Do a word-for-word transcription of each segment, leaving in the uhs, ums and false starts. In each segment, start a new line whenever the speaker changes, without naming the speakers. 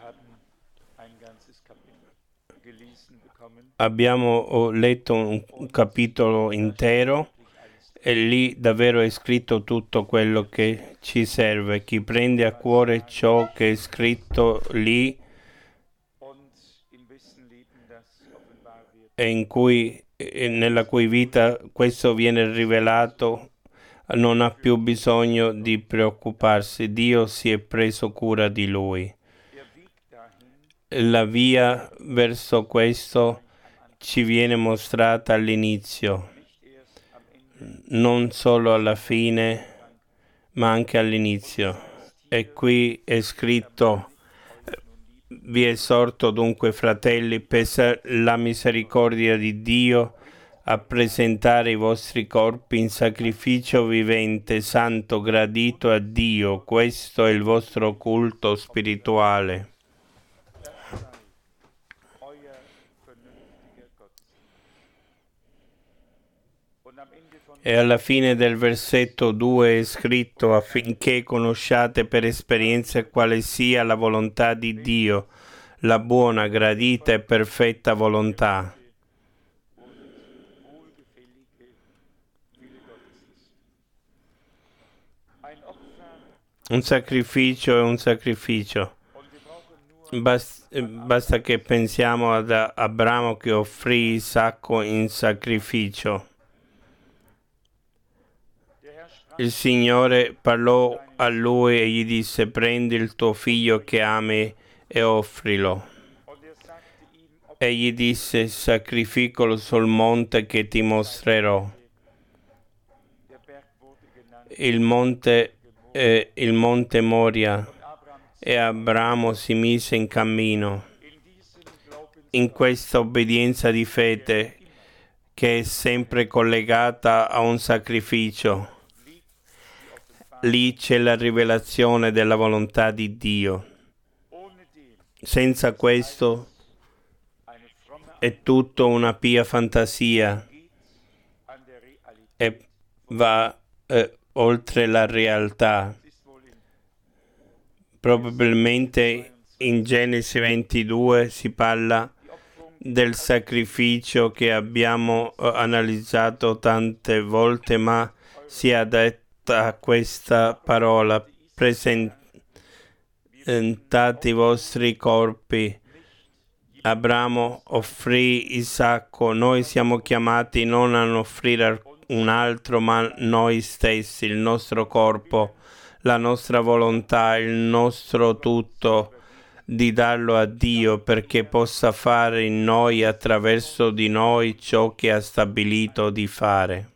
Abbiamo letto un capitolo intero e lì davvero è scritto tutto quello che ci serve. Chi prende a cuore ciò che è scritto lì e in cui, nella cui vita questo viene rivelato, non ha più bisogno di preoccuparsi. Dio si è preso cura di lui. La via verso questo ci viene mostrata all'inizio, non solo alla fine, ma anche all'inizio. E qui è scritto: vi esorto dunque, fratelli, per la misericordia di Dio, a presentare i vostri corpi in sacrificio vivente, santo, gradito a Dio. Questo è il vostro culto spirituale. E alla fine del versetto due è scritto: affinché conosciate per esperienza quale sia la volontà di Dio, la buona, gradita e perfetta volontà. Un sacrificio è un sacrificio. Basta, basta che pensiamo ad Abramo che offrì Isacco in sacrificio. Il Signore parlò a lui e gli disse: prendi il tuo figlio che ami e offrilo. E gli disse: sacrificalo sul monte che ti mostrerò. Il monte, eh, il monte Moria. E Abramo si mise in cammino. In questa obbedienza di fede, che è sempre collegata a un sacrificio, lì c'è la rivelazione della volontà di Dio. Senza questo è tutto una pia fantasia e va eh, oltre la realtà. Probabilmente in Genesi ventidue si parla del sacrificio che abbiamo uh, analizzato tante volte, ma si è detta questa parola: presentate i vostri corpi. Abramo offrì Isacco. Noi siamo chiamati non a offrire un altro, ma noi stessi, il nostro corpo, la nostra volontà, il nostro tutto, di darlo a Dio perché possa fare in noi, attraverso di noi, ciò che ha stabilito di fare.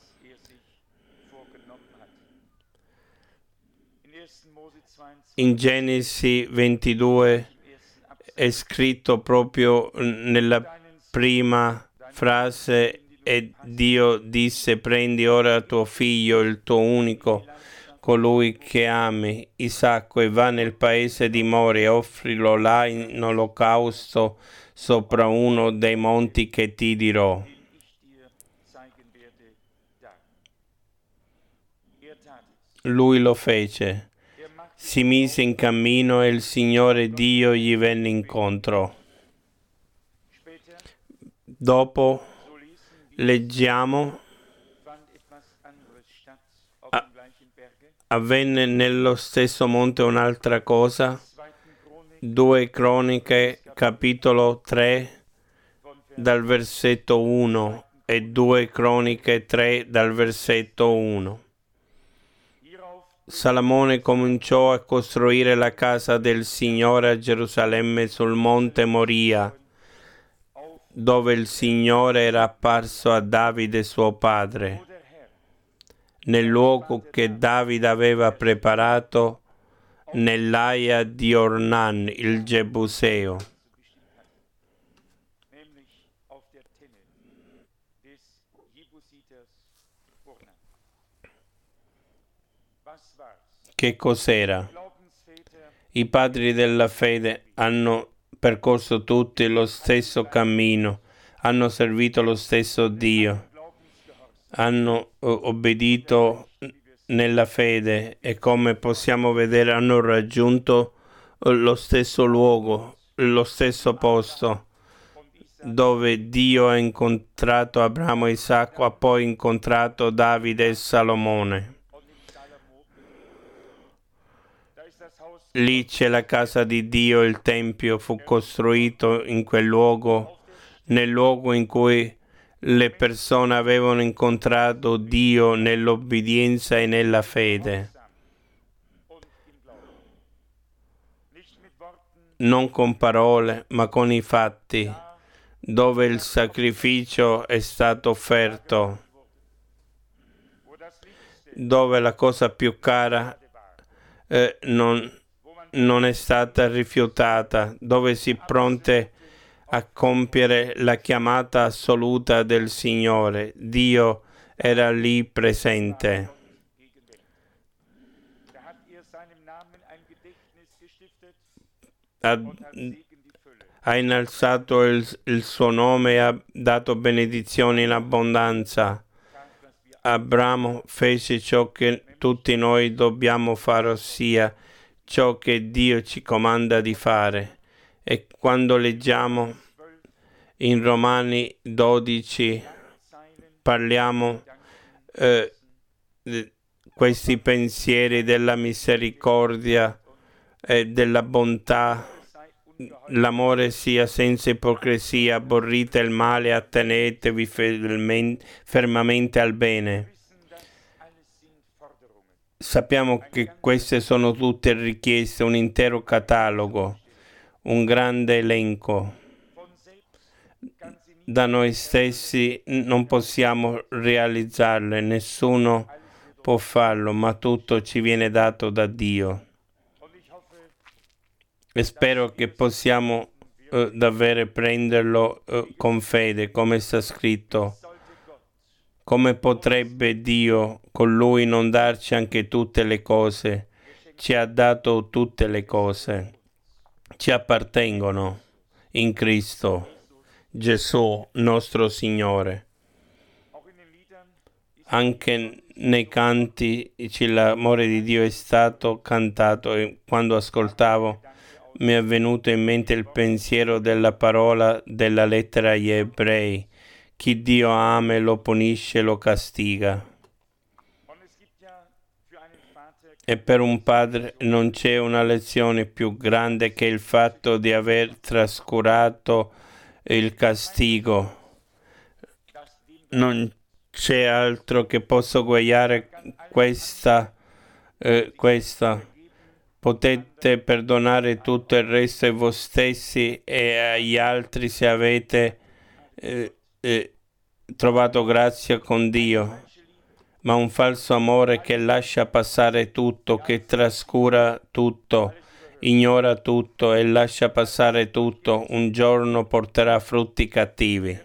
In Genesi ventidue è scritto proprio nella prima frase: e Dio disse: prendi ora tuo figlio, il tuo unico, colui che ami, Isacco, e va nel paese di Moria e offrilo là in olocausto sopra uno dei monti che ti dirò. Lui lo fece. Si mise in cammino e il Signore Dio gli venne incontro. Dopo leggiamo: a- avvenne nello stesso monte un'altra cosa. Due Croniche, capitolo tre, dal versetto uno, e due Croniche tre, dal versetto uno. Salomone cominciò a costruire la casa del Signore a Gerusalemme sul monte Moria, dove il Signore era apparso a Davide suo padre, nel luogo che Davide aveva preparato nell'Aia di Ornan, il Gebuseo. Che cos'era? I padri della fede hanno percorso tutti lo stesso cammino, hanno servito lo stesso Dio, hanno obbedito nella fede e, come possiamo vedere, hanno raggiunto lo stesso luogo, lo stesso posto dove Dio ha incontrato Abramo e Isacco, ha poi incontrato Davide e Salomone. Lì c'è la casa di Dio, il Tempio fu costruito in quel luogo, nel luogo in cui le persone avevano incontrato Dio nell'obbedienza e nella fede. Non con parole, ma con i fatti, dove il sacrificio è stato offerto, dove la cosa più cara eh, non, non è stata rifiutata, dove si è pronte a compiere la chiamata assoluta del Signore. Dio era lì presente. Ha, ha innalzato il, il suo nome e ha dato benedizioni in abbondanza. Abramo fece ciò che tutti noi dobbiamo fare, ossia ciò che Dio ci comanda di fare. E quando leggiamo in Romani dodici, parliamo eh, di questi pensieri della misericordia e della bontà, l'amore sia senza ipocrisia, aborrite il male, attenetevi fedelmente, fermamente al bene. Sappiamo che queste sono tutte richieste, un intero catalogo, un grande elenco. Da noi stessi non possiamo realizzarle, nessuno può farlo, ma tutto ci viene dato da Dio. E spero che possiamo eh, davvero prenderlo eh, con fede, come sta scritto. Come potrebbe Dio con Lui non darci anche tutte le cose? Ci ha dato tutte le cose. Ci appartengono in Cristo Gesù, nostro Signore. Anche nei canti l'amore di Dio è stato cantato e quando ascoltavo mi è venuto in mente il pensiero della parola della lettera agli Ebrei. Chi Dio ama e lo punisce, lo castiga. E per un padre non c'è una lezione più grande che il fatto di aver trascurato il castigo. Non c'è altro che possa uguagliare questa, eh, questa. Potete perdonare tutto il resto a voi stessi e agli altri se avete eh, eh, trovato grazia con Dio, ma un falso amore che lascia passare tutto, che trascura tutto, ignora tutto e lascia passare tutto, un giorno porterà frutti cattivi.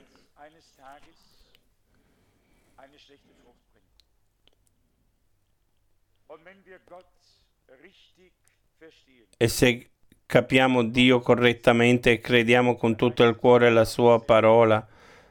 E se capiamo Dio correttamente e crediamo con tutto il cuore la sua parola,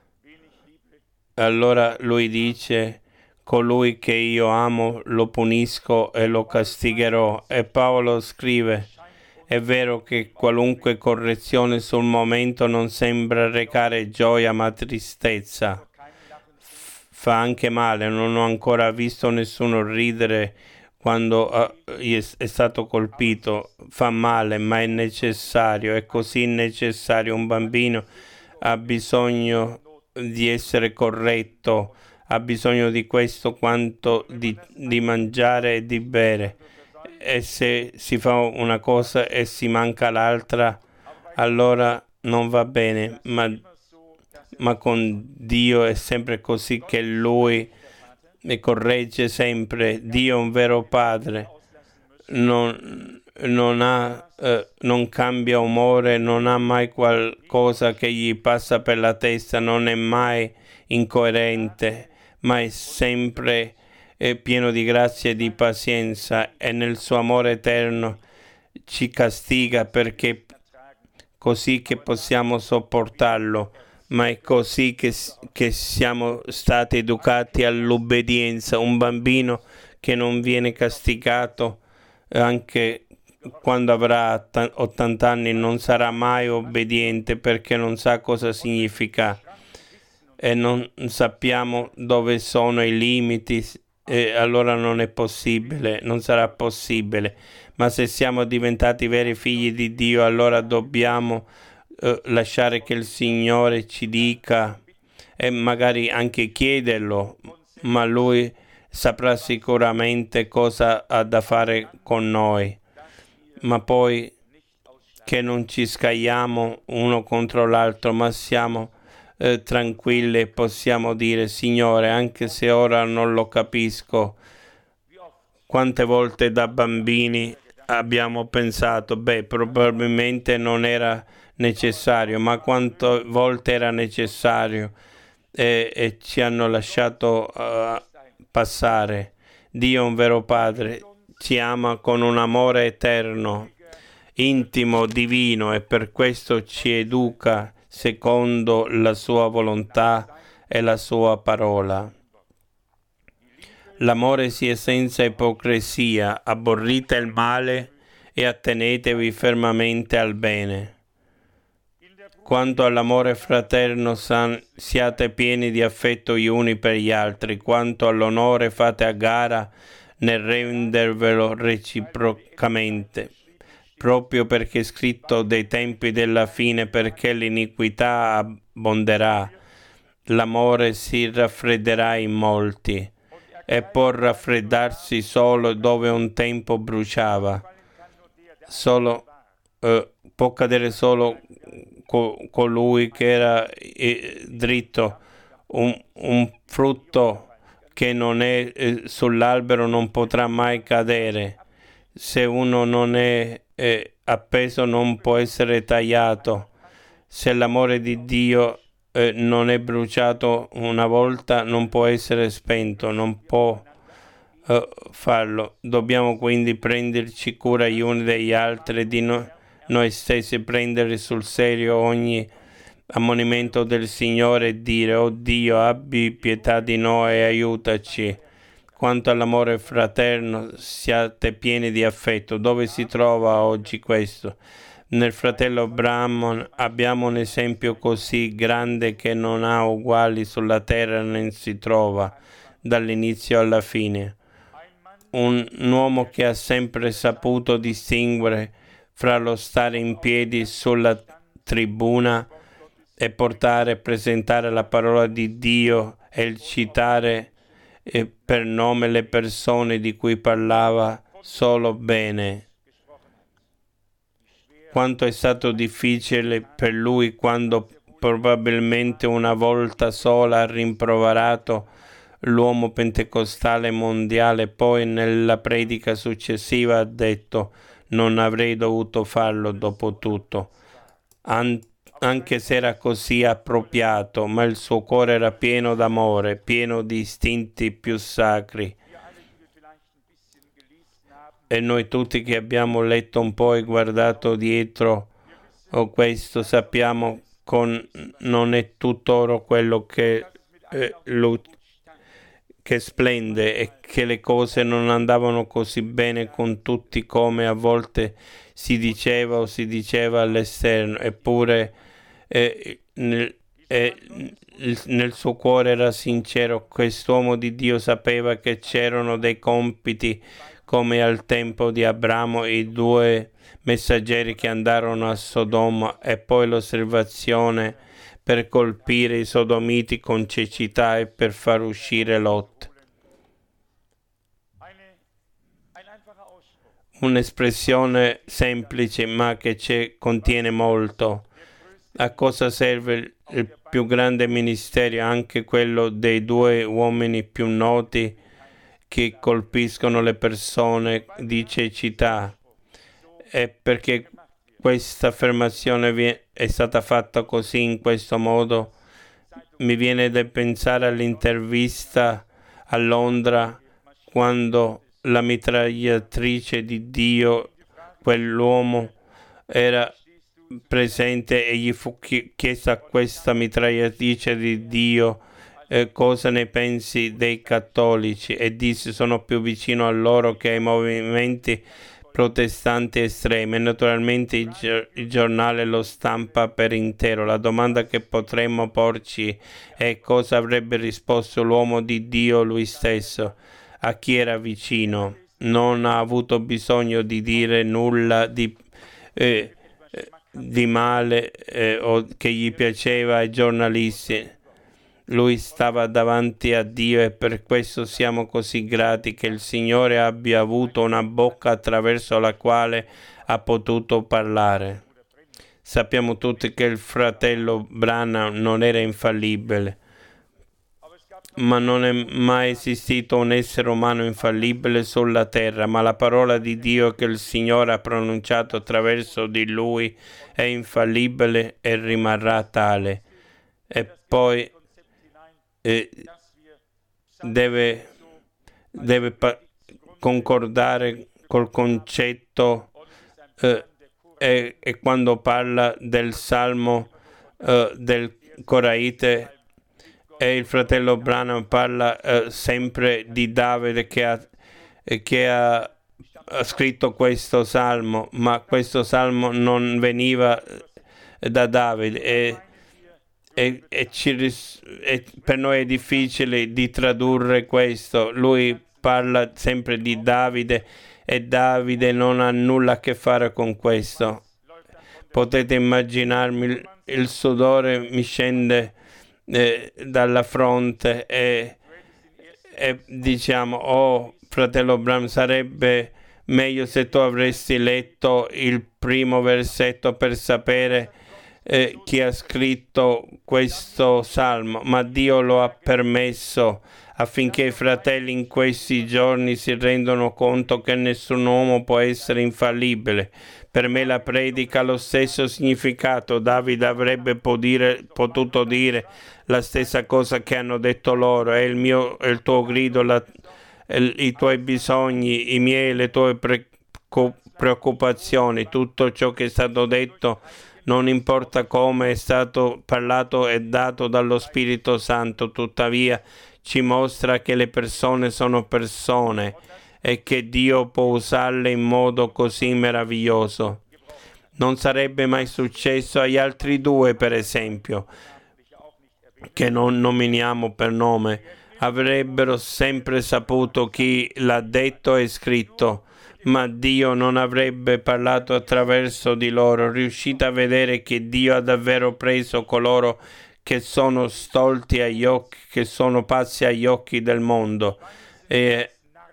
allora lui dice: colui che io amo lo punisco e lo castigherò. E Paolo scrive: è vero che qualunque correzione sul momento non sembra recare gioia ma tristezza. Fa anche male, non ho ancora visto nessuno ridere quando uh, è stato colpito. Fa male, ma è necessario, è così necessario. Un bambino ha bisogno di essere corretto, ha bisogno di questo quanto di, di mangiare e di bere. E se si fa una cosa e si manca l'altra, allora non va bene, ma, ma con Dio è sempre così, che Lui mi corregge sempre. Dio è un vero Padre, non, non, ha, eh, non cambia umore, non ha mai qualcosa che gli passa per la testa, non è mai incoerente, ma è sempre eh, pieno di grazia e di pazienza, e nel suo amore eterno ci castiga perché così che possiamo sopportarlo. Ma è così che, che siamo stati educati all'obbedienza. Un bambino che non viene castigato, anche quando avrà ottanta anni non sarà mai obbediente perché non sa cosa significa e non sappiamo dove sono i limiti, e allora non è possibile, non sarà possibile. Ma se siamo diventati veri figli di Dio, allora dobbiamo eh, lasciare che il Signore ci dica e magari anche chiederlo, ma Lui saprà sicuramente cosa ha da fare con noi. Ma poi che non ci scagliamo uno contro l'altro, ma siamo eh, tranquilli e possiamo dire: Signore, anche se ora non lo capisco. Quante volte da bambini abbiamo pensato, beh, probabilmente non era necessario, ma quante volte era necessario e, e ci hanno lasciato uh, passare. Dio è un vero Padre, ci ama con un amore eterno, intimo, divino, e per questo ci educa secondo la sua volontà e la sua parola. L'amore sia senza ipocrisia, abborrite il male e attenetevi fermamente al bene. Quanto all'amore fraterno, san, siate pieni di affetto gli uni per gli altri. Quanto all'onore, fate a gara nel rendervelo reciprocamente, proprio perché è scritto dei tempi della fine, perché l'iniquità abbonderà, l'amore si raffredderà in molti, e può raffreddarsi solo dove un tempo bruciava. Solo, eh, può cadere solo co- colui che era eh, dritto. Un, un frutto che non è eh, sull'albero non potrà mai cadere. Se uno non è eh, appeso non può essere tagliato. Se l'amore di Dio eh, non è bruciato una volta, non può essere spento, non può eh, farlo. Dobbiamo quindi prenderci cura gli uni degli altri e di no- noi stessi, prendere sul serio ogni ammonimento del Signore e dire: oh Dio, abbi pietà di noi e aiutaci. Quanto all'amore fraterno, siate pieni di affetto. Dove si trova oggi questo? Nel fratello Brahman abbiamo un esempio così grande che non ha uguali sulla terra, né si trova dall'inizio alla fine. Un, un uomo che ha sempre saputo distinguere fra lo stare in piedi sulla tribuna e portare e presentare la parola di Dio e il citare eh, per nome le persone di cui parlava solo bene. Quanto è stato difficile per lui quando probabilmente una volta sola ha rimproverato l'uomo pentecostale mondiale, poi nella predica successiva ha detto: non avrei dovuto farlo dopo tutto, An- anche se era così appropriato, ma il suo cuore era pieno d'amore, pieno di istinti più sacri. E noi tutti che abbiamo letto un po' e guardato dietro o questo sappiamo che non è tutt'oro quello che, eh, lo, che splende, e che le cose non andavano così bene con tutti come a volte si diceva o si diceva all'esterno. Eppure eh, nel, eh, nel suo cuore era sincero. Quest'uomo di Dio sapeva che c'erano dei compiti, come al tempo di Abramo, i due messaggeri che andarono a Sodoma, e poi l'osservazione per colpire i sodomiti con cecità e per far uscire Lot. Un'espressione semplice ma che c'è, contiene molto. A cosa serve il, il più grande ministero, anche quello dei due uomini più noti che colpiscono le persone di cecità? È perché questa affermazione è stata fatta così, in questo modo. Mi viene da pensare all'intervista a Londra, quando la mitragliatrice di Dio, quell'uomo, era presente e gli fu chiesto a questa mitragliatrice di Dio eh, cosa ne pensi dei cattolici, e disse: sono più vicino a loro che ai movimenti protestanti estremi e naturalmente il, gi- il giornale lo stampa per intero. La domanda che potremmo porci è cosa avrebbe risposto l'uomo di Dio lui stesso a chi era vicino. Non ha avuto bisogno di dire nulla di, eh, eh, di male eh, o che gli piaceva ai giornalisti. Lui stava davanti a Dio e per questo siamo così grati che il Signore abbia avuto una bocca attraverso la quale ha potuto parlare. Sappiamo tutti che il fratello Branham non era infallibile, ma non è mai esistito un essere umano infallibile sulla terra, ma la parola di Dio che il Signore ha pronunciato attraverso di lui è infallibile e rimarrà tale. E poi eh, deve, deve pa- concordare col concetto eh, e, e quando parla del Salmo eh, del Coraite e il fratello Branham parla eh, sempre di Davide che ha, eh, che ha, ha scritto questo salmo, ma questo salmo non veniva eh, da Davide e, e, e, ci, ris- e per noi è difficile di tradurre questo. Lui parla sempre di Davide e Davide non ha nulla a che fare con questo. Potete immaginarmi il, il sudore mi scende Eh, dalla fronte e, e diciamo oh fratello Bram, sarebbe meglio se tu avresti letto il primo versetto per sapere eh, chi ha scritto questo salmo, ma Dio lo ha permesso affinché i fratelli in questi giorni si rendano conto che nessun uomo può essere infallibile. Per me la predica ha lo stesso significato. Davide avrebbe dire, potuto dire la stessa cosa che hanno detto loro. È il mio, è il tuo grido, la, il, i tuoi bisogni, i miei, le tue pre, co, preoccupazioni, tutto ciò che è stato detto, non importa come è stato parlato e dato dallo Spirito Santo, tuttavia ci mostra che le persone sono persone e che Dio può usarle in modo così meraviglioso. Non sarebbe mai successo agli altri due, per esempio, che non nominiamo per nome. Avrebbero sempre saputo chi l'ha detto e scritto, ma Dio non avrebbe parlato attraverso di loro. Riuscite a vedere che Dio ha davvero preso coloro che sono stolti agli occhi, che sono pazzi agli occhi del mondo, e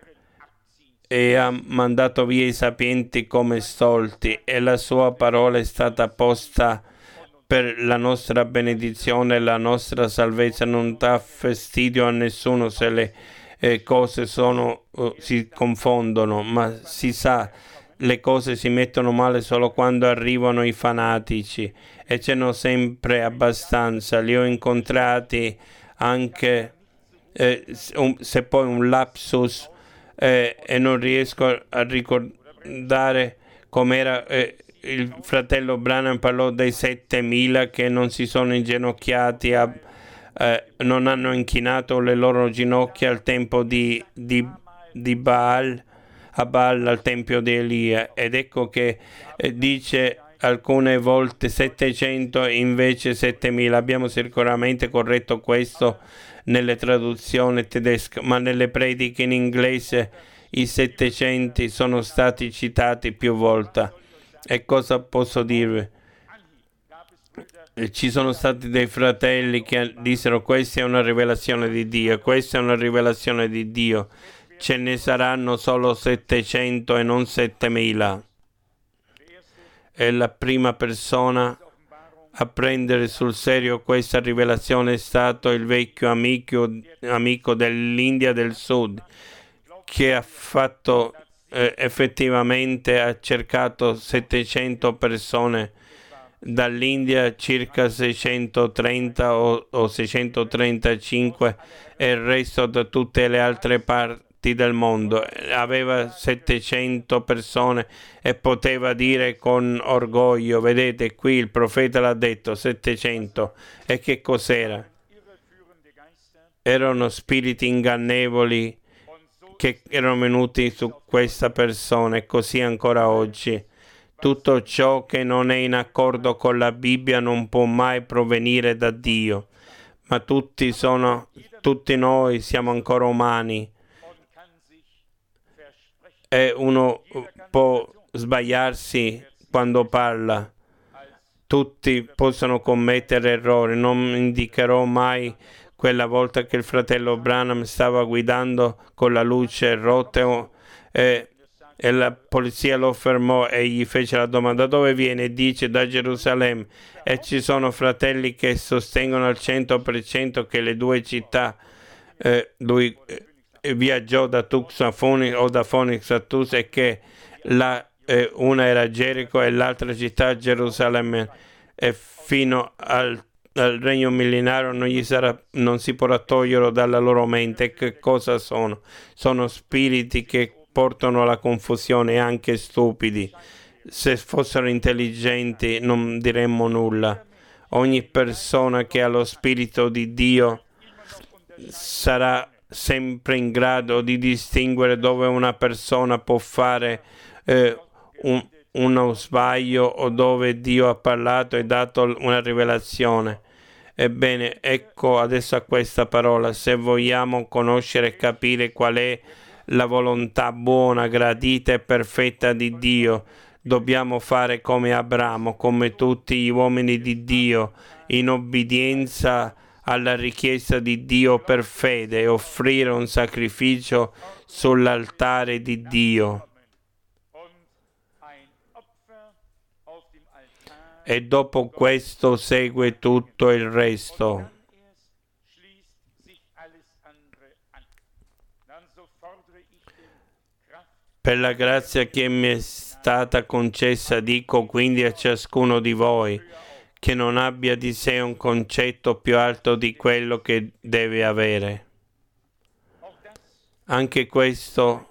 e ha mandato via i sapienti come stolti, e la sua parola è stata posta per la nostra benedizione e la nostra salvezza. Non dà fastidio a nessuno se le eh, cose sono, uh, si confondono, ma si sa, le cose si mettono male solo quando arrivano i fanatici, e ce n'ho sempre abbastanza. Li ho incontrati anche eh, un, se poi un lapsus eh, e non riesco a ricordare com'era. Eh, il fratello Branham parlò dei settemila che non si sono inginocchiati, a, eh, non hanno inchinato le loro ginocchia al tempo di, di, di Baal, a Baal, al tempio di Elia. Ed ecco che eh, dice alcune volte settecento invece settemila. Abbiamo sicuramente corretto questo nelle traduzioni tedesche, ma nelle prediche in inglese i settecento sono stati citati più volte. E cosa posso dirvi? Ci sono stati dei fratelli che dissero questa è una rivelazione di Dio, questa è una rivelazione di Dio. Ce ne saranno solo settecento e non settemila. E la prima persona a prendere sul serio questa rivelazione è stato il vecchio amico, amico dell'India del Sud, che ha fatto eh, effettivamente ha cercato settecento persone dall'India, circa seicentotrenta o, o seicentotrentacinque, e il resto da tutte le altre parti del mondo. Aveva settecento persone e poteva dire con orgoglio: vedete, qui il profeta l'ha detto, settecento. E che cos'era? Erano spiriti ingannevoli che erano venuti su questa persona, e così ancora oggi. Tutto ciò che non è in accordo con la Bibbia non può mai provenire da Dio, ma tutti sono, tutti noi siamo ancora umani e uno può sbagliarsi quando parla. Tutti possono commettere errori. Non indicherò mai quella volta che il fratello Branham stava guidando con la luce rotta e, e la polizia lo fermò e gli fece la domanda: dove viene? Dice: da Gerusalemme. E ci sono fratelli che sostengono al cento per cento che le due città, eh, lui eh, viaggiò da Tucson a Phoenix o da Phoenix a Tucson, e che la Eh, una era Gerico e l'altra città Gerusalemme, e fino al, al regno millenario non, gli sarà, non si potrà togliere dalla loro mente. Che cosa sono? Sono spiriti che portano alla confusione, anche stupidi. Se fossero intelligenti non diremmo nulla. Ogni persona che ha lo spirito di Dio sarà sempre in grado di distinguere dove una persona può fare eh, Un, uno sbaglio o dove Dio ha parlato e dato una rivelazione. Ebbene, ecco adesso a questa parola: se vogliamo conoscere e capire qual è la volontà buona, gradita e perfetta di Dio, dobbiamo fare come Abramo, come tutti gli uomini di Dio, in obbedienza alla richiesta di Dio per fede, e offrire un sacrificio sull'altare di Dio. E dopo questo segue tutto il resto. Per la grazia che mi è stata concessa, dico quindi a ciascuno di voi che non abbia di sé un concetto più alto di quello che deve avere. Anche questo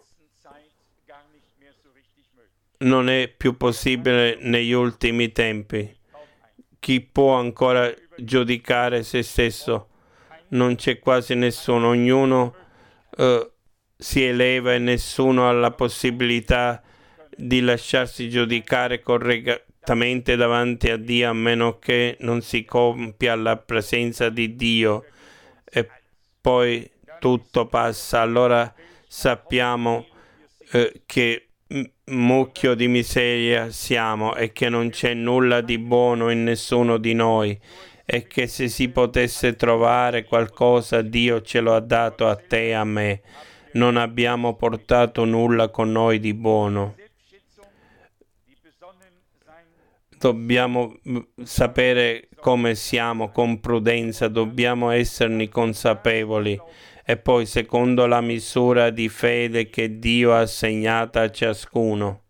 non è più possibile negli ultimi tempi. Chi può ancora giudicare se stesso? Non c'è quasi nessuno. Ognuno uh, si eleva e nessuno ha la possibilità di lasciarsi giudicare correttamente davanti a Dio, a meno che non si compia la presenza di Dio, e poi tutto passa. Allora sappiamo uh, che mucchio di miseria siamo, e che non c'è nulla di buono in nessuno di noi, e che se si potesse trovare qualcosa, Dio ce lo ha dato a te e a me. Non abbiamo portato nulla con noi di buono. Dobbiamo sapere come siamo con prudenza, dobbiamo esserne consapevoli. E poi, secondo la misura di fede che Dio ha assegnata a ciascuno,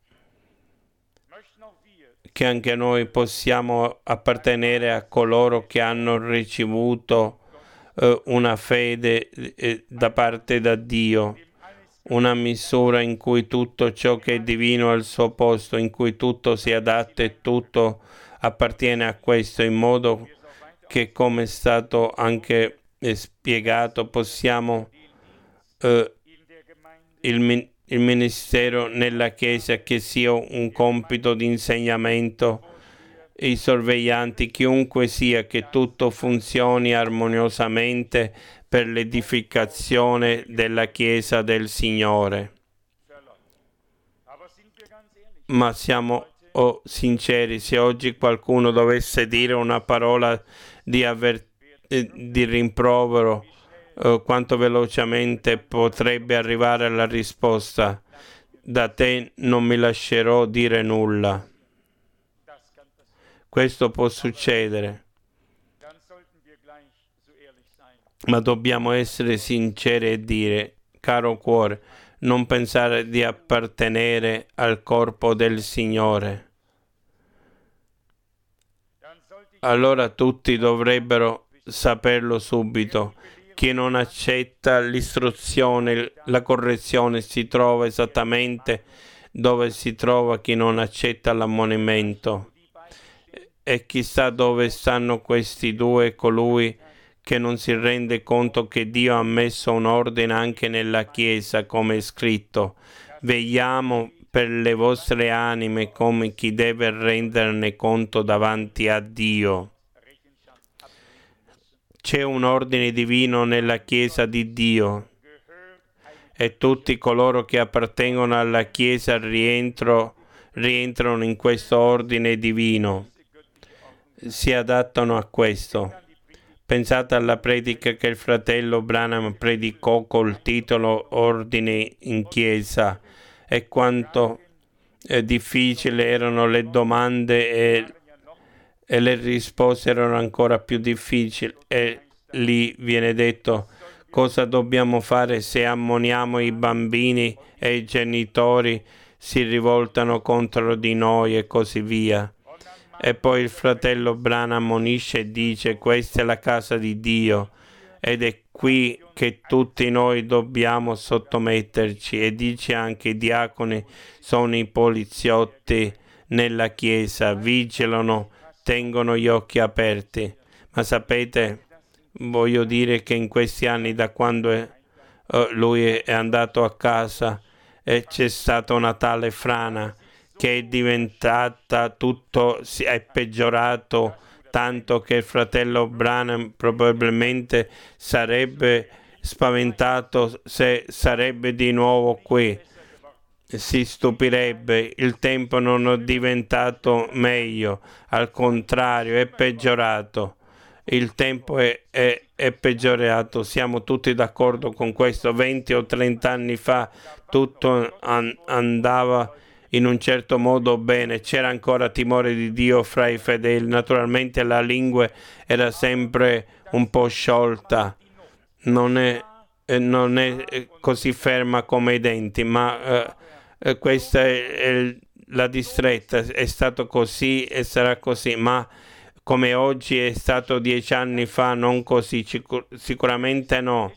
che anche noi possiamo appartenere a coloro che hanno ricevuto eh, una fede eh, da parte da Dio, una misura in cui tutto ciò che è divino ha il suo posto, in cui tutto si adatta e tutto appartiene a questo, in modo che, come è stato anche è spiegato, possiamo eh, il, il ministero nella Chiesa, che sia un compito di insegnamento, i sorveglianti, chiunque sia, che tutto funzioni armoniosamente per l'edificazione della Chiesa del Signore. Ma siamo oh, sinceri: se oggi qualcuno dovesse dire una parola di avvertimento, di rimprovero, eh, quanto velocemente potrebbe arrivare alla risposta: da te non mi lascerò dire nulla. Questo può succedere, ma dobbiamo essere sinceri e dire: caro cuore, non pensare di appartenere al corpo del Signore. Allora tutti dovrebbero saperlo subito. Chi non accetta l'istruzione, la correzione, si trova esattamente dove si trova chi non accetta l'ammonimento. E chissà dove stanno questi due, colui che non si rende conto che Dio ha messo un ordine anche nella Chiesa, come è scritto. Vegliamo per le vostre anime come chi deve renderne conto davanti a Dio. C'è un ordine divino nella Chiesa di Dio e tutti coloro che appartengono alla Chiesa rientro, rientrano in questo ordine divino, si adattano a questo. Pensate alla predica che il fratello Branham predicò col titolo Ordine in Chiesa e quanto eh, difficili erano le domande e, e le risposte erano ancora più difficili. E lì viene detto cosa dobbiamo fare se ammoniamo i bambini e i genitori si rivoltano contro di noi e così via. E poi il fratello Branham ammonisce e dice: questa è la casa di Dio ed è qui che tutti noi dobbiamo sottometterci. E dice anche: i diaconi sono i poliziotti nella Chiesa, vigilano, tengono gli occhi aperti. Ma sapete, voglio dire che in questi anni, da quando è, uh, lui è andato a casa, e c'è stata una tale frana che è diventata tutto, è peggiorato tanto che il fratello Branham probabilmente sarebbe spaventato se sarebbe di nuovo qui. Si stupirebbe, il tempo non è diventato meglio, al contrario è peggiorato. Il tempo è, è, è peggiorato, siamo tutti d'accordo con questo. venti o trenta anni fa tutto an- andava in un certo modo bene, c'era ancora timore di Dio fra i fedeli, naturalmente la lingua era sempre un po' sciolta, non è, non è così ferma come i denti, ma eh, questa è, è la distretta, è stato così e sarà così, ma come oggi è stato dieci anni fa, non così, sicuramente no.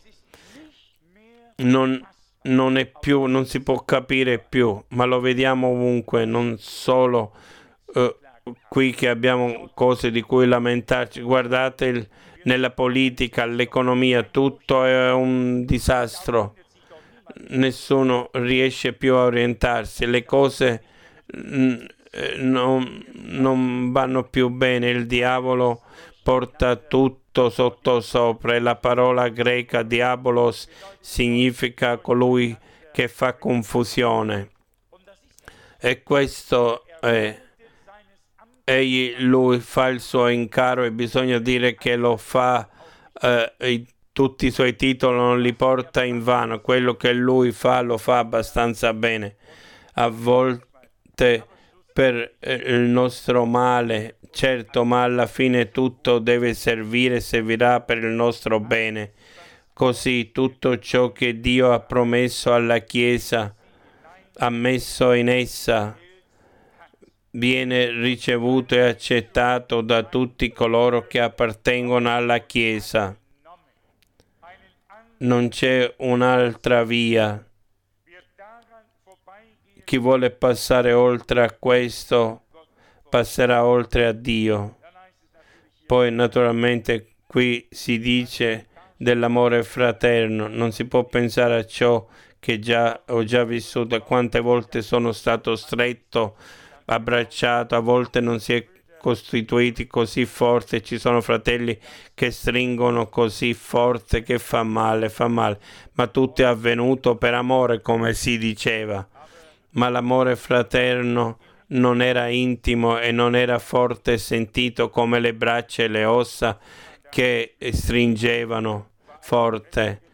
Non, non è più, non si può capire più, ma lo vediamo ovunque, non solo uh, qui che abbiamo cose di cui lamentarci. Guardate il, nella politica, l'economia, tutto è un disastro. Nessuno riesce più a orientarsi, le cose mh, non, non vanno più bene, il diavolo porta tutto sottosopra e la parola greca diabolos significa colui che fa confusione. E questo è, egli, lui fa il suo incaro e bisogna dire che lo fa, eh, tutti i suoi titoli non li porta in vano, quello che lui fa lo fa abbastanza bene, a volte per eh, il nostro male, certo, ma alla fine tutto deve servire e servirà per il nostro bene. Così tutto ciò che Dio ha promesso alla Chiesa, ha messo in essa, viene ricevuto e accettato da tutti coloro che appartengono alla Chiesa. Non c'è un'altra via. Chi vuole passare oltre a questo passerà oltre a Dio. Poi naturalmente qui si dice dell'amore fraterno, non si può pensare a ciò che già ho già vissuto, quante volte sono stato stretto, abbracciato, a volte non si è costituiti così forte, ci sono fratelli che stringono così forte che fa male, fa male, ma tutto è avvenuto per amore, come si diceva. Ma l'amore fraterno non era intimo e non era forte e sentito come le braccia e le ossa che stringevano forte.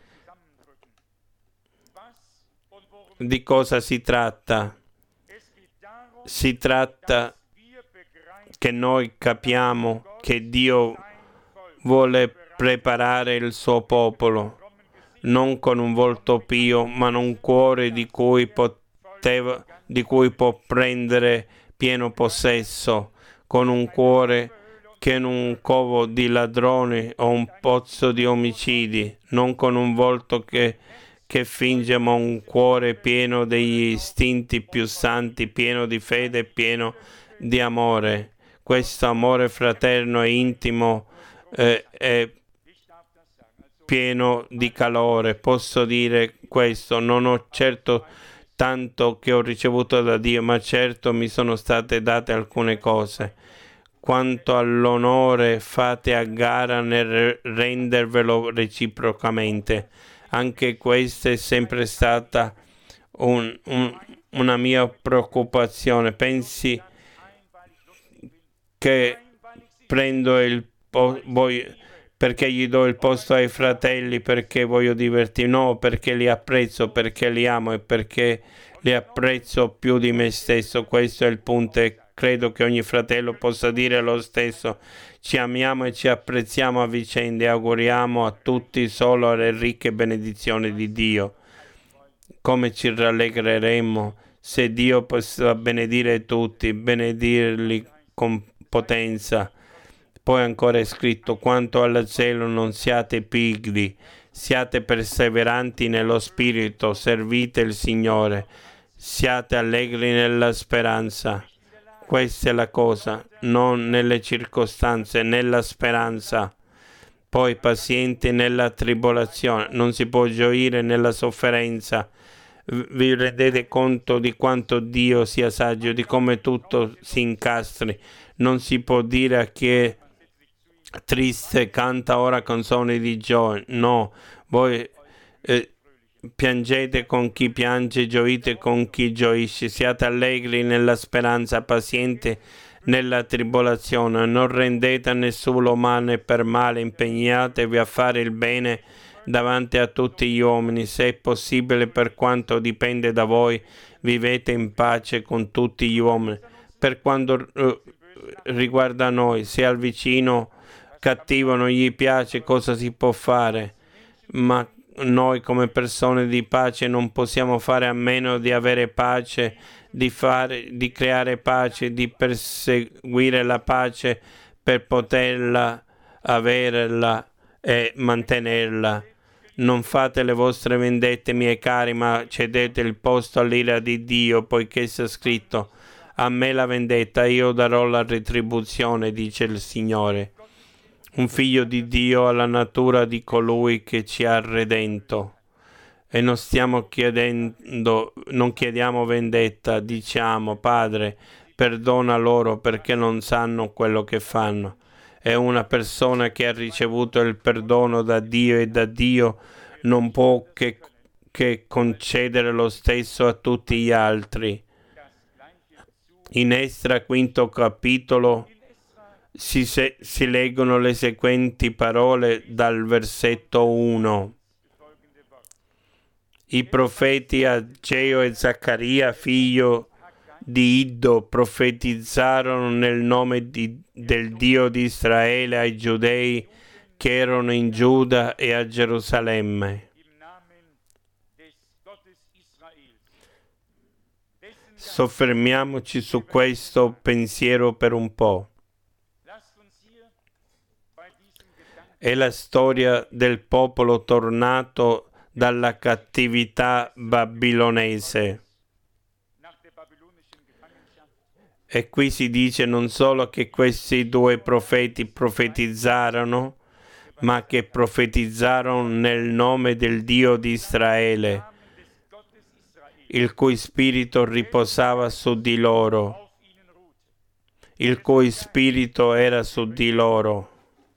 Di cosa si tratta? Si tratta che noi capiamo che Dio vuole preparare il suo popolo, non con un volto pio, ma un cuore di cui poteva di cui può prendere pieno possesso, con un cuore che in un covo di ladroni o un pozzo di omicidi, non con un volto che, che finge, ma un cuore pieno degli istinti più santi, pieno di fede e pieno di amore. Questo amore fraterno e intimo eh, è pieno di calore. Posso dire questo, non ho certo tanto che ho ricevuto da Dio, ma certo mi sono state date alcune cose. Quanto all'onore, fate a gara nel rendervelo reciprocamente. Anche questa è sempre stata un, un, una mia preoccupazione. Pensi che prendo il posto perché gli do il posto ai fratelli, perché voglio divertirmi? No, perché li apprezzo, perché li amo e perché li apprezzo più di me stesso. Questo è il punto e credo che ogni fratello possa dire lo stesso. Ci amiamo e ci apprezziamo a vicenda e auguriamo a tutti solo le ricche benedizioni di Dio. Come ci rallegreremmo se Dio possa benedire tutti, benedirli con potenza. Poi ancora è scritto: quanto al cielo non siate pigri, siate perseveranti nello spirito, servite il Signore, siate allegri nella speranza. Questa è la cosa, non nelle circostanze, nella speranza. Poi pazienti nella tribolazione, non si può gioire nella sofferenza. Vi rendete conto di quanto Dio sia saggio, di come tutto si incastri. Non si può dire a chi è triste canta ora canzoni di gioia. No, voi eh, piangete con chi piange, gioite con chi gioisce, siate allegri nella speranza, pazienti nella tribolazione, non rendete a nessuno male per male, impegnatevi a fare il bene davanti a tutti gli uomini, se è possibile, per quanto dipende da voi, vivete in pace con tutti gli uomini. Per quanto uh, riguarda noi, se al vicino cattivo non gli piace, cosa si può fare? Ma noi come persone di pace non possiamo fare a meno di avere pace, di, fare, di creare pace, di perseguire la pace per poterla averla e mantenerla. Non fate le vostre vendette, miei cari, ma cedete il posto all'ira di Dio, poiché sia scritto: a me la vendetta, io darò la retribuzione, dice il Signore. Un figlio di Dio ha la natura di colui che ci ha redento. E non stiamo chiedendo, non chiediamo vendetta, diciamo: Padre, perdona loro perché non sanno quello che fanno. È una persona che ha ricevuto il perdono da Dio e da Dio non può che, che concedere lo stesso a tutti gli altri. In Esdra, quinto capitolo, si, se, si leggono le seguenti parole dal versetto uno. I profeti Ageo e Zaccaria, figlio di Iddo, profetizzarono nel nome di, del Dio di Israele ai giudei che erano in Giuda e a Gerusalemme. Soffermiamoci su questo pensiero per un po'. È la storia del popolo tornato dalla cattività babilonese. E qui si dice non solo che questi due profeti profetizzarono, ma che profetizzarono nel nome del Dio di Israele, il cui spirito riposava su di loro, il cui spirito era su di loro.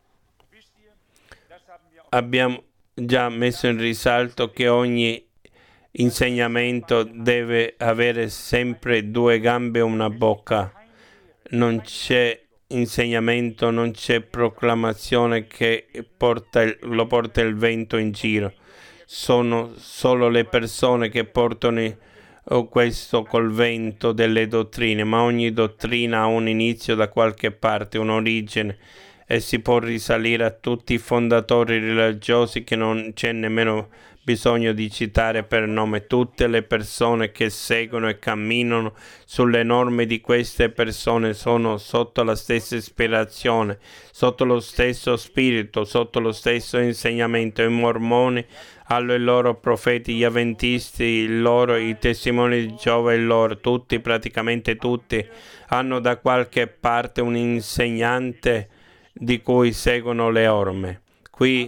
Abbiamo già messo in risalto che ogni insegnamento deve avere sempre due gambe e una bocca. Non c'è insegnamento, non c'è proclamazione che porta il, lo porta il vento in giro. Sono solo le persone che portano questo col vento delle dottrine, ma ogni dottrina ha un inizio da qualche parte, un'origine, e si può risalire a tutti i fondatori religiosi che non c'è nemmeno bisogno di citare per nome. Tutte le persone che seguono e camminano sulle norme di queste persone sono sotto la stessa ispirazione, sotto lo stesso spirito, sotto lo stesso insegnamento. I mormoni hanno i loro profeti, gli avventisti, il loro, i testimoni di Geova, il loro, tutti, praticamente tutti, hanno da qualche parte un insegnante di cui seguono le orme. Qui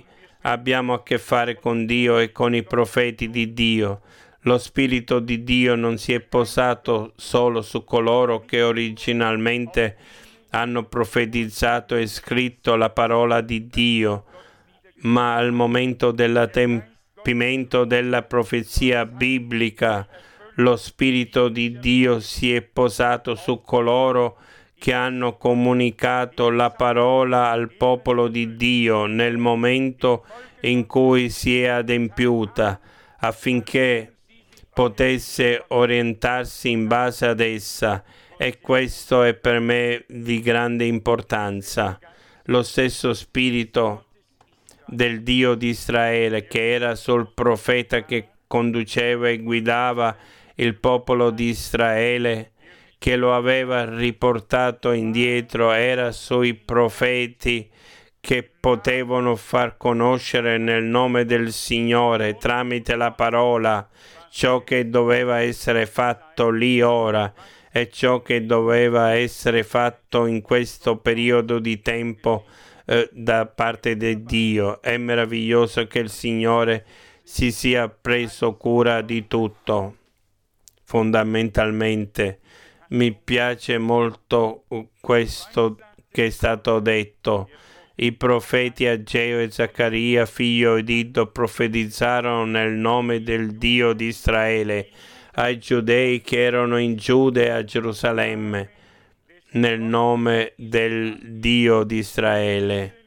abbiamo a che fare con Dio e con i profeti di Dio. Lo Spirito di Dio non si è posato solo su coloro che originalmente hanno profetizzato e scritto la parola di Dio, ma al momento dell'adempimento della profezia biblica, lo Spirito di Dio si è posato su coloro che hanno comunicato la parola al popolo di Dio nel momento in cui si è adempiuta, affinché potesse orientarsi in base ad essa, e questo è per me di grande importanza. Lo stesso Spirito del Dio di Israele che era sul profeta che conduceva e guidava il popolo di Israele, che lo aveva riportato indietro, era sui profeti che potevano far conoscere nel nome del Signore tramite la parola ciò che doveva essere fatto lì ora e ciò che doveva essere fatto in questo periodo di tempo eh, da parte di Dio. È meraviglioso che il Signore si sia preso cura di tutto. Fondamentalmente mi piace molto questo che è stato detto. I profeti Ageo e Zaccaria, figlio di Iddo, profetizzarono nel nome del Dio di Israele ai giudei che erano in Giuda e a Gerusalemme, nel nome del Dio di Israele.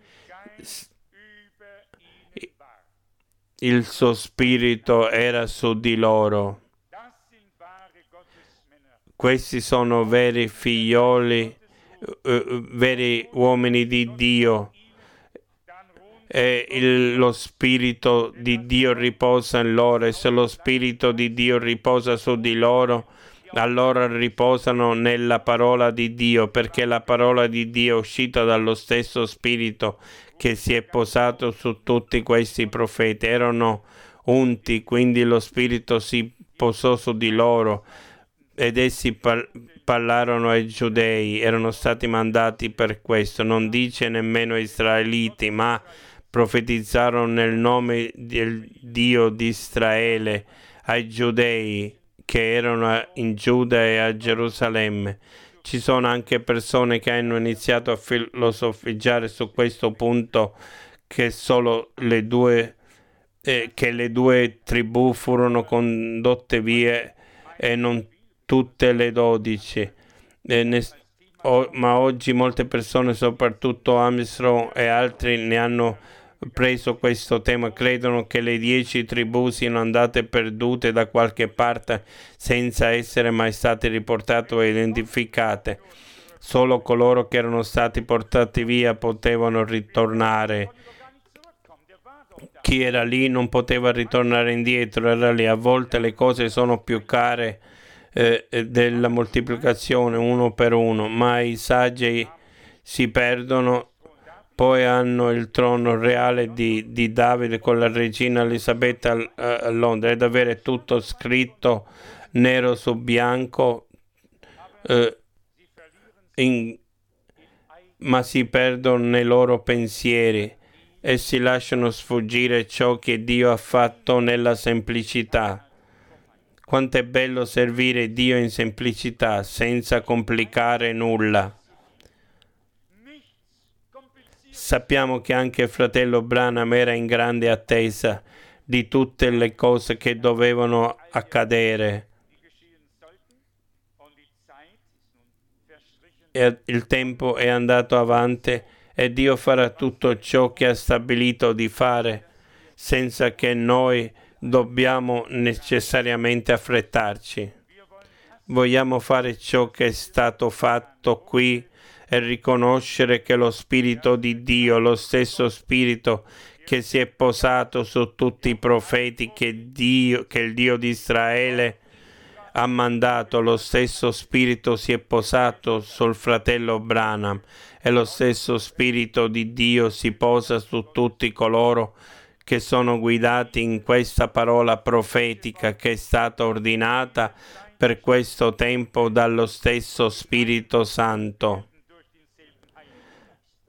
Il suo spirito era su di loro. Questi sono veri figlioli, uh, veri uomini di Dio. E il, lo Spirito di Dio riposa in loro, e se lo Spirito di Dio riposa su di loro, allora riposano nella parola di Dio, perché la parola di Dio è uscita dallo stesso Spirito che si è posato su tutti questi profeti. Erano unti, quindi lo Spirito si posò su di loro, ed essi par- parlarono ai giudei, erano stati mandati per questo. Non dice nemmeno ai israeliti, ma profetizzarono nel nome del Dio di Israele ai giudei che erano in Giuda e a Gerusalemme. Ci sono anche persone che hanno iniziato a filosofeggiare su questo punto, che solo le due eh, che le due tribù furono condotte via e non tutte le dodici. E ne, o, ma oggi molte persone, soprattutto Armstrong e altri, ne hanno preso questo tema, credono che le dieci tribù siano andate perdute da qualche parte senza essere mai state riportate o identificate. Solo coloro che erano stati portati via potevano ritornare. Chi era lì non poteva ritornare indietro, era lì. A volte le cose sono più care eh, della moltiplicazione uno per uno, ma i saggi si perdono. Poi hanno il trono reale di, di Davide con la regina Elisabetta a, a Londra, ed avere tutto scritto nero su bianco, eh, in, ma si perdono nei loro pensieri e si lasciano sfuggire ciò che Dio ha fatto nella semplicità. Quanto è bello servire Dio in semplicità, senza complicare nulla. Sappiamo che anche il fratello Branham era in grande attesa di tutte le cose che dovevano accadere. E il tempo è andato avanti e Dio farà tutto ciò che ha stabilito di fare, senza che noi dobbiamo necessariamente affrettarci. Vogliamo fare ciò che è stato fatto qui e riconoscere che lo Spirito di Dio, lo stesso Spirito che si è posato su tutti i profeti che, Dio, che il Dio di Israele ha mandato, lo stesso Spirito si è posato sul fratello Branham, e lo stesso Spirito di Dio si posa su tutti coloro che sono guidati in questa parola profetica che è stata ordinata per questo tempo dallo stesso Spirito Santo.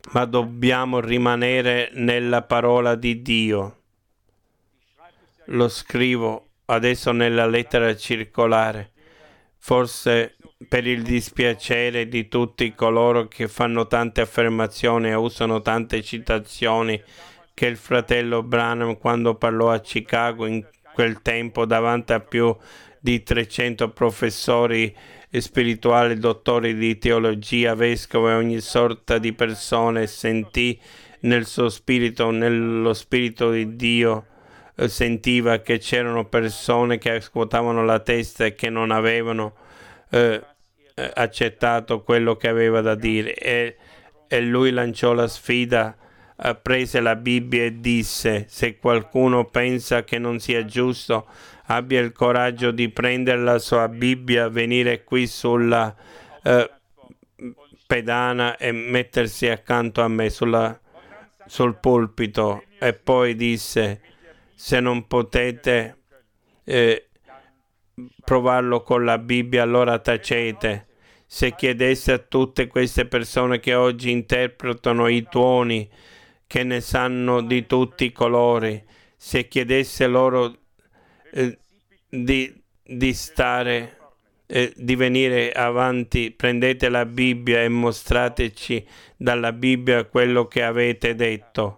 ma dobbiamo rimanere nella parola di Dio. Lo scrivo adesso nella lettera circolare, forse per il dispiacere di tutti coloro che fanno tante affermazioni e usano tante citazioni che il fratello Branham, quando parlò a Chicago in quel tempo davanti a più di trecento professori spirituali, dottori di teologia, vescovi e ogni sorta di persone, sentì nel suo spirito, nello spirito di Dio, eh, sentiva che c'erano persone che scuotavano la testa e che non avevano eh, accettato quello che aveva da dire, e, e lui lanciò la sfida, eh, prese la Bibbia e disse: se qualcuno pensa che non sia giusto, abbia il coraggio di prendere la sua Bibbia, venire qui sulla eh, pedana e mettersi accanto a me sulla, sul pulpito. E poi disse: se non potete eh, provarlo con la Bibbia, allora tacete. Se chiedesse a tutte queste persone che oggi interpretano i tuoni, che ne sanno di tutti i colori, se chiedesse loro eh, di, di stare, eh, di venire avanti, prendete la Bibbia e mostrateci dalla Bibbia quello che avete detto.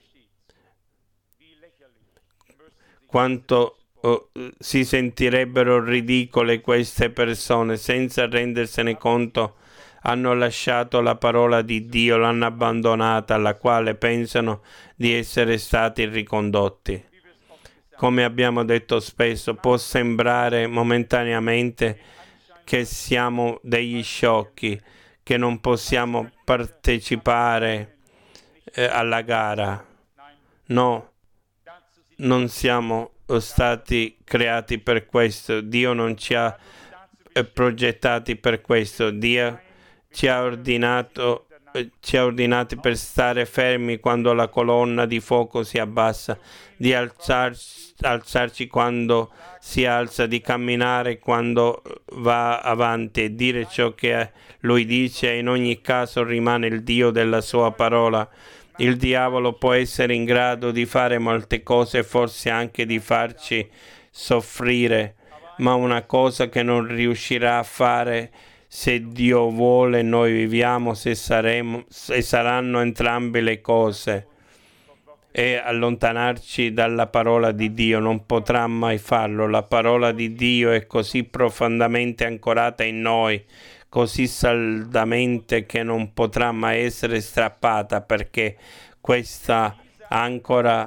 Quanto oh, si sentirebbero ridicole queste persone, senza rendersene conto. Hanno lasciato la parola di Dio, l'hanno abbandonata, alla quale pensano di essere stati ricondotti. Come abbiamo detto spesso, può sembrare momentaneamente che siamo degli sciocchi, che non possiamo partecipare eh, alla gara. No, non siamo stati creati per questo. Dio non ci ha eh, progettati per questo. Dio ci ha ordinato ci ha ordinati per stare fermi quando la colonna di fuoco si abbassa, di alzarci, alzarci quando si alza, di camminare quando va avanti e dire ciò che lui dice, e in ogni caso rimane il Dio della sua parola. Il diavolo può essere in grado di fare molte cose, forse anche di farci soffrire, ma una cosa che non riuscirà a fare, se Dio vuole, noi viviamo, se saremo, se saranno entrambe le cose, e allontanarci dalla parola di Dio. Non potrà mai farlo. La parola di Dio è così profondamente ancorata in noi, così saldamente, che non potrà mai essere strappata, perché questa ancora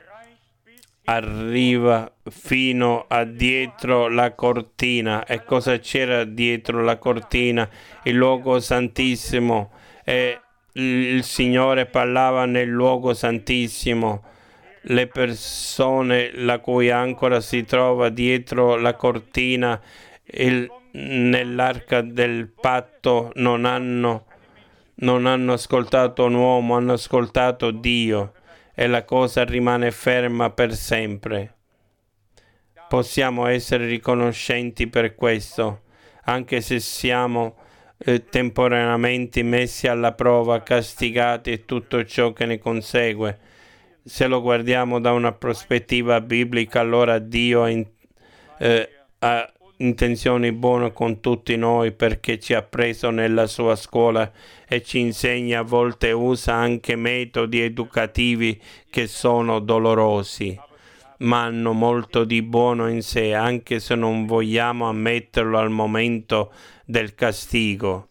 arriva fino a dietro la cortina. E cosa c'era dietro la cortina? Il luogo santissimo. E il Signore parlava nel luogo santissimo. Le persone la cui ancora si trova dietro la cortina, il, nell'arca del patto, non hanno, non hanno ascoltato un uomo, hanno ascoltato Dio, e la cosa rimane ferma per sempre. Possiamo essere riconoscenti per questo, anche se siamo eh, temporaneamente messi alla prova, castigati e tutto ciò che ne consegue. Se lo guardiamo da una prospettiva biblica, allora Dio ha, in, eh, ha intenzioni buone con tutti noi, perché ci ha preso nella sua scuola e ci insegna, a volte usa anche metodi educativi che sono dolorosi, ma hanno molto di buono in sé, anche se non vogliamo ammetterlo al momento del castigo.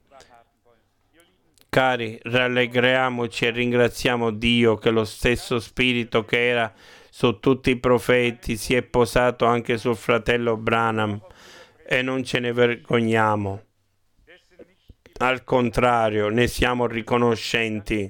Cari, rallegriamoci e ringraziamo Dio che lo stesso Spirito che era su tutti i profeti si è posato anche sul fratello Branham, e non ce ne vergogniamo. Al contrario, ne siamo riconoscenti.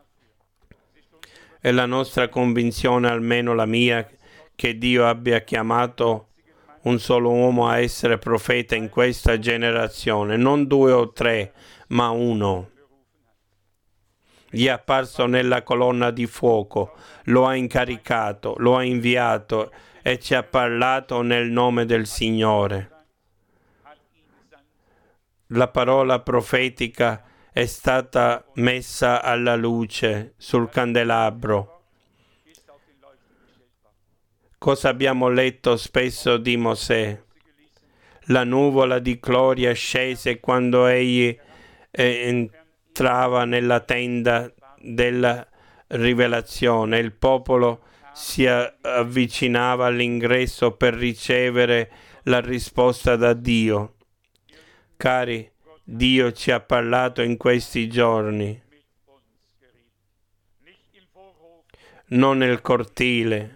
È la nostra convinzione, almeno la mia, che Dio abbia chiamato un solo uomo a essere profeta in questa generazione, non due o tre, ma uno. Gli è apparso nella colonna di fuoco, lo ha incaricato, lo ha inviato e ci ha parlato nel nome del Signore. La parola profetica è stata messa alla luce sul candelabro. Cosa abbiamo letto spesso di Mosè? La nuvola di gloria scese quando egli eh, entrava nella tenda della rivelazione. Il popolo si avvicinava all'ingresso per ricevere la risposta da Dio. Cari, Dio ci ha parlato in questi giorni, non nel cortile,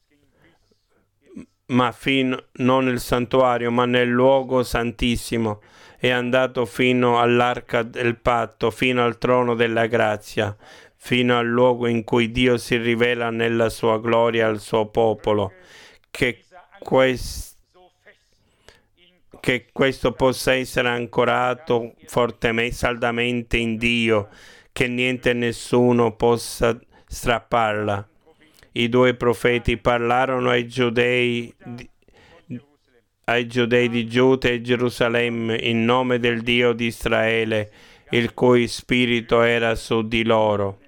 ma fino, non nel santuario, ma nel luogo santissimo. È andato fino all'arca del patto, fino al trono della grazia, fino al luogo in cui Dio si rivela nella sua gloria al suo popolo. Che, quest, che questo possa essere ancorato fortemente, saldamente in Dio, che niente e nessuno possa strapparla. I due profeti parlarono ai giudei di, ai giudei di Giuda e Gerusalemme in nome del Dio di Israele, il cui spirito era su di loro.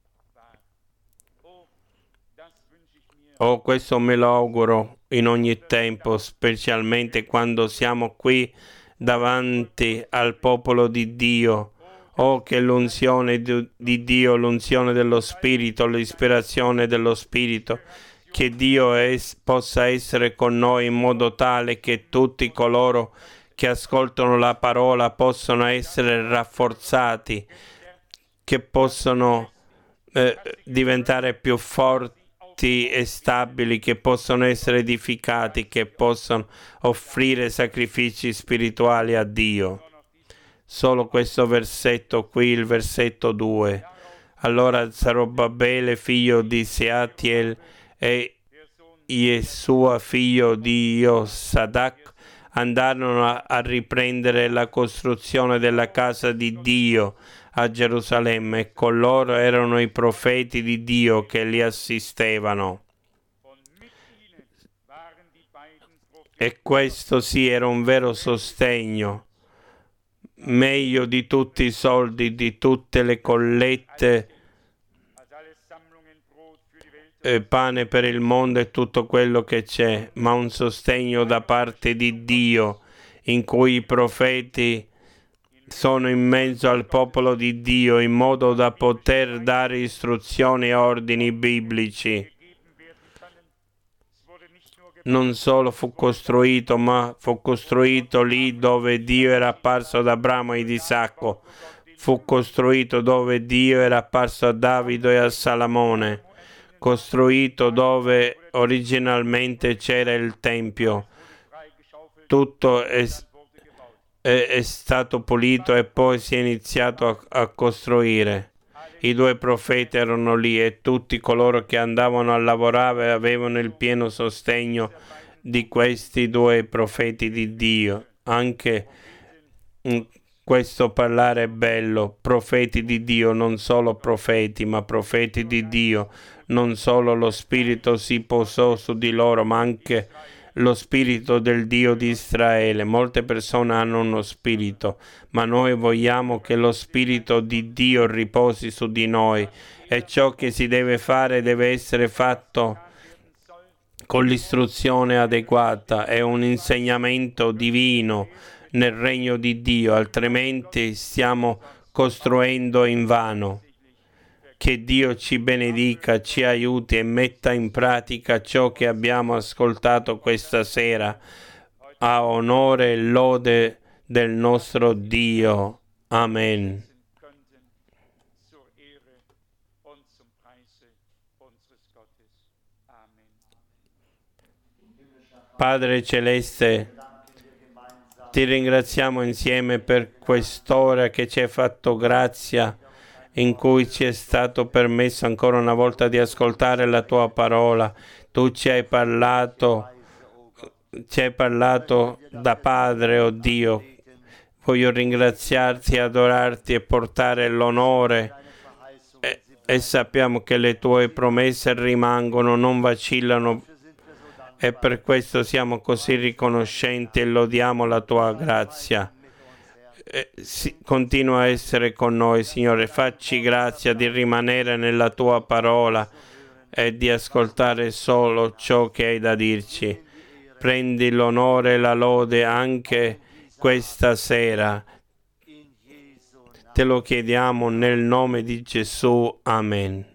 Oh, questo me lo auguro in ogni tempo, specialmente quando siamo qui davanti al popolo di Dio. Oh, che l'unzione di Dio, l'unzione dello Spirito, l'ispirazione dello Spirito, che Dio es, possa essere con noi in modo tale che tutti coloro che ascoltano la parola possano essere rafforzati, che possono eh, diventare più forti e stabili, che possono essere edificati, che possono offrire sacrifici spirituali a Dio. Solo questo versetto qui, il versetto due. Allora Zorobabele, figlio di Sealtiel, e Yeshua, figlio di Iosadak, andarono a, a riprendere la costruzione della casa di Dio a Gerusalemme, e con loro erano i profeti di Dio che li assistevano. E questo sì era un vero sostegno, meglio di tutti i soldi, di tutte le collette, eh, pane per il mondo e tutto quello che c'è, ma un sostegno da parte di Dio, in cui i profeti sono in mezzo al popolo di Dio in modo da poter dare istruzioni e ordini biblici. Non solo fu costruito, ma fu costruito lì dove Dio era apparso ad Abramo e ad Isacco. Fu costruito dove Dio era apparso a Davide e a Salomone. Costruito dove originalmente c'era il Tempio. Tutto è, è, è stato pulito e poi si è iniziato a, a costruire. I due profeti erano lì e tutti coloro che andavano a lavorare avevano il pieno sostegno di questi due profeti di Dio. Anche questo parlare è bello, profeti di Dio, non solo profeti, ma profeti di Dio. Non solo lo Spirito si posò su di loro, ma anche lo Spirito del Dio di Israele. Molte persone hanno uno spirito, ma noi vogliamo che lo Spirito di Dio riposi su di noi, e ciò che si deve fare deve essere fatto con l'istruzione adeguata e un insegnamento divino nel regno di Dio, altrimenti stiamo costruendo invano. Che Dio ci benedica, ci aiuti e metta in pratica ciò che abbiamo ascoltato questa sera, a onore e lode del nostro Dio. Amen. Padre Celeste, ti ringraziamo insieme per quest'ora che ci hai fatto grazia, in cui ci è stato permesso ancora una volta di ascoltare la tua parola. Tu ci hai parlato, ci hai parlato da Padre, oh Dio. Voglio ringraziarti, adorarti e portare l'onore. E, e sappiamo che le tue promesse rimangono, non vacillano. E per questo siamo così riconoscenti e lodiamo la tua grazia. eh, si, continua a essere con noi, Signore. Facci grazia di rimanere nella tua parola e di ascoltare solo ciò che hai da dirci. Prendi l'onore e la lode anche questa sera. Te lo chiediamo nel nome di Gesù. Amen.